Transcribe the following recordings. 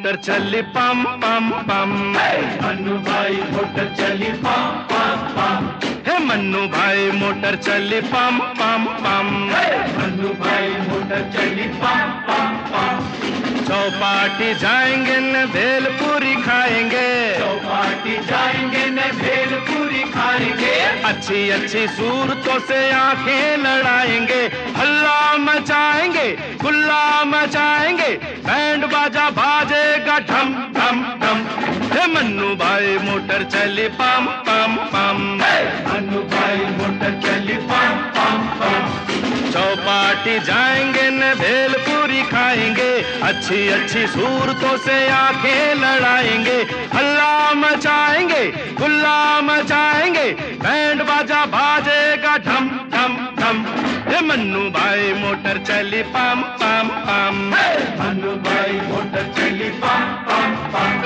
Motor चली पम पम पम। मन्नू भाई मोटर चली पम पम पम। हे मन्नू भाई मोटर चली पम पम पम। मन्नू भाई मोटर चली पम पम पम। चौपाटी जाएंगे न भेलपूरी खाएंगे। चौपाटी जाएंगे न भेलपूरी खाएंगे। अच्छी अच्छी सूरतों से आंखें लड़ाएंगे। हल्ला मचाएंगे गुल्ला मचाएंगे। बैंड बाजा बाजेगा ढम ढम ढम। हे मन्नू भाई मोटर चली पम पम पम। मन्नू भाई मोटर चली पम पम पम। चौपाटी जाएंगे न भेलपूरी खाएंगे। अच्छी अच्छी सूरतों से आंखें लड़ाएंगे। हल्ला मचाएंगे गुल्ला मचाएंगे। बैंड बाजा बाजेगा ढम ढम ढम। हे मन्नू भाई मोटर चली पम पम पम। मन्नू भाई मोटर चली पम पम पम।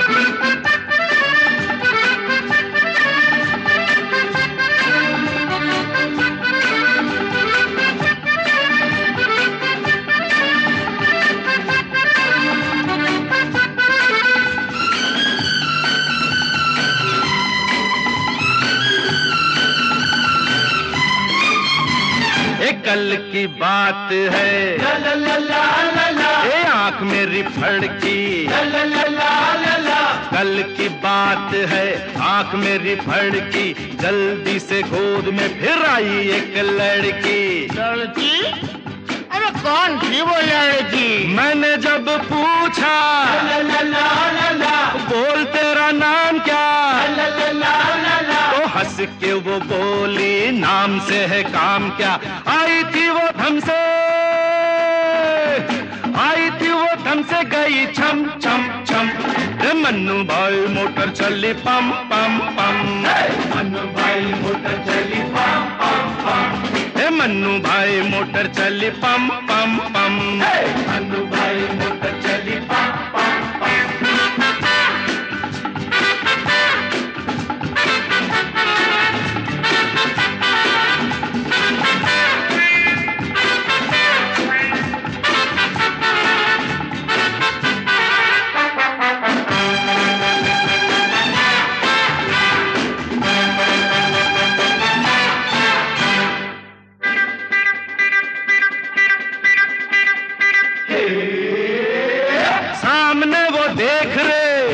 कल की बात है ला ला ला ला ला। ये आंख मेरी फड़की। ला ला ला ला ला। कल की बात है आंख मेरी फड़की। जल्दी से गोद में फिर आई एक लड़की। लड़की? अरे कौन थी वो लड़की? मैंने जब पूछा ला ला ला ला। बोल तेरा नाम क्या? ला ला ला ला। तो हंस के वो बोली नाम से है काम क्या। आई थी वो हमसे गई छम छम छम। रे मन्नू भाई मोटर चली पम पम पम। मन्नू भाई मोटर चली पम पम पम। हे मन्नू भाई मोटर चली पम पम पम। मन्नू भाई मोटर चली पम पम पम। सामने वो देख रे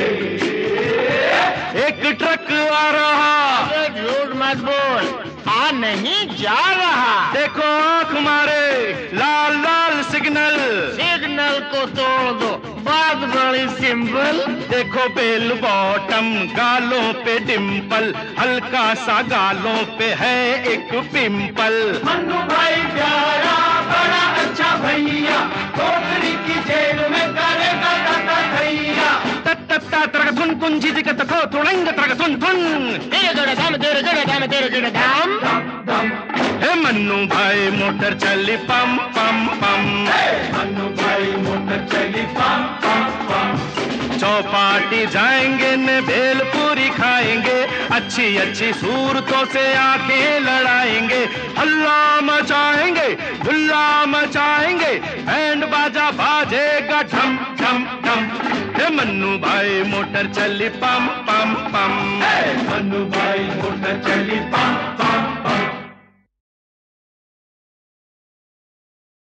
एक ट्रक आ रहा। झूठ मत बोल, आ नहीं जा रहा। देखो आंख मारे लाल लाल सिग्नल। सिग्नल को तोड़ दो, बात बड़ी सिंपल। देखो बेल बॉटम गालों पे डिंपल। हल्का सा गालों पे है एक पिंपल। मन्नू भाई प्यारा बड़ा अच्छा भैया। कोठरी की जेल में करेगा दादा भैया। तत्ता तरग धुन कुन जी का तथो तुड़ंग तरग धुन धुन। तेरे गड़े दाम, तेरे गड़े दाम, तेरे गड़े दाम। हे मन्नू भाई मोटर चली पम पम पम। मन्नू भाई मोटर चली पम पम पम। चौपाटी जाएंगे न भेलपूरी खाएंगे। अच्छी अच्छी सूरतों से आंखें लड़ाएंगे। हल्ला मचाएंगे गुल्ला मचाएंगे। बैंड बाजा बाजेगा ढम ढम ढम। हे मन्नू भाई मोटर चली पम पम पम। मन्नू भाई मोटर चली पम पम।